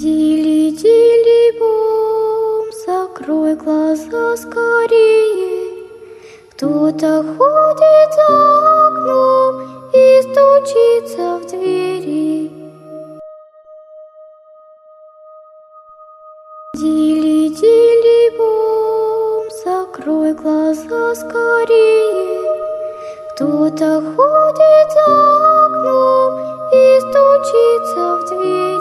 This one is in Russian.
Дили-дили-бом, закрой глаза скорее. Кто-то ходит за окном и стучится в двери. Дили-дили-бом, закрой глаза скорее. Кто-то ходит за окном и стучится в дверь.